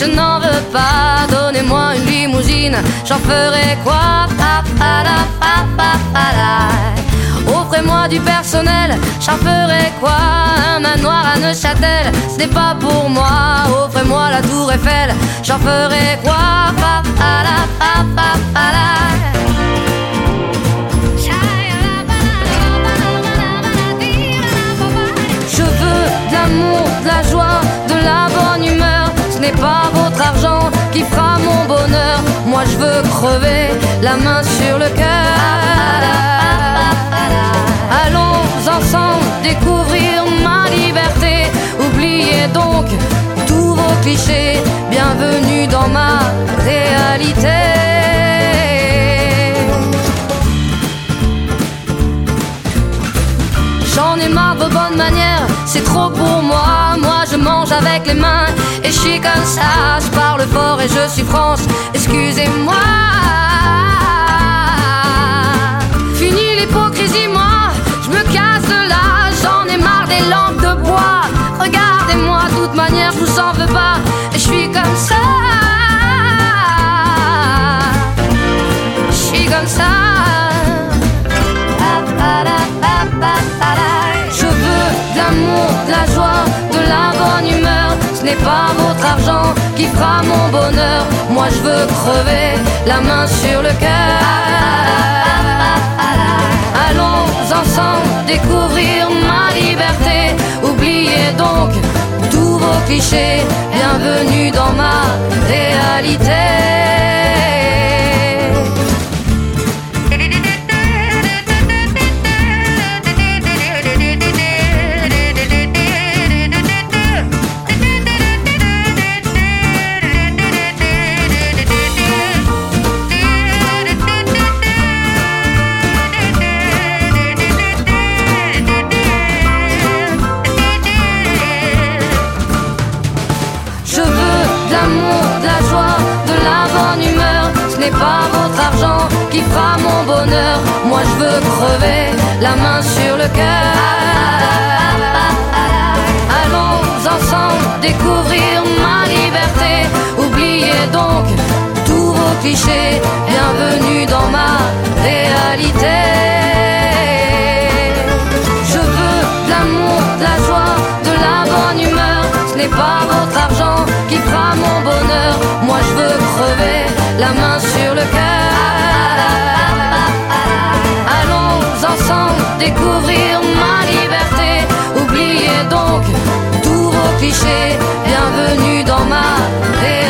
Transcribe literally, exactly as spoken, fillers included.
je n'en veux pas. Donnez-moi une limousine, j'en ferai quoi? Offrez-moi du personnel, j'en ferai quoi? Un manoir à Neuchâtel, ce n'est pas pour moi. Offrez-moi la tour Eiffel, j'en ferai quoi? Je veux de l'amour, de la joie, de la bonne humeur. Ce n'est pas votre argent qui fera mon bonheur. Moi je veux crever, la main sur le cœur. Allons ensemble découvrir ma liberté. Oubliez donc tous vos clichés. Bienvenue dans ma réalité. J'en ai marre de vos bonnes manières, c'est trop pour moi. Moi je mange avec les mains et je suis comme ça. Je parle fort et je suis France, excusez-moi. Fini l'hypocrisie, moi je me casse de là. J'en ai marre des lampes de bois. Regardez-moi, de toute manière je vous en veux pas. Et je suis comme ça. Je suis comme ça. Je veux de l'amour, de la joie, de la bonne humeur. Ce n'est pas votre argent qui fera mon bonheur. Moi je veux crever, la main sur le cœur. Allons ensemble découvrir ma liberté. Oubliez donc tous vos clichés. Bienvenue dans ma réalité. Ce n'est pas votre argent qui fera mon bonheur. Moi je veux crever, la main sur le cœur. Allons ensemble découvrir ma liberté. Oubliez donc tous vos clichés. Bienvenue dans ma réalité. Je veux de l'amour, de la joie, de la bonne humeur. Ce n'est pas votre argent qui fera mon bonheur. Moi je veux crever, la main sur le cœur. Allons ensemble découvrir ma liberté. Oubliez donc tous vos clichés. Bienvenue dans ma réalité.